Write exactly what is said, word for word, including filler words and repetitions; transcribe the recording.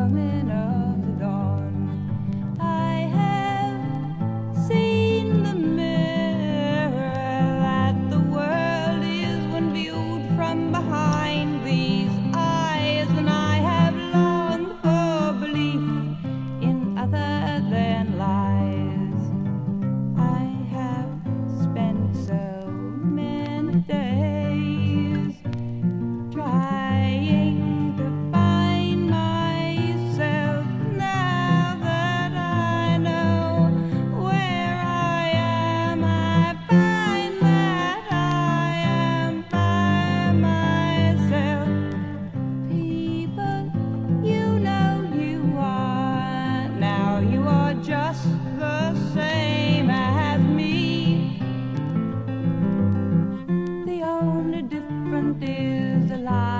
coming of the dawn. I have seen the mirror that the world is when viewed from behind these eyes, and I have longed for belief in other than lies. I have spent so many days trying to find myself. Now that I know where I am, I find that I am by myself. People, you know you are. Now you are just the same as me. The only difference is the lie.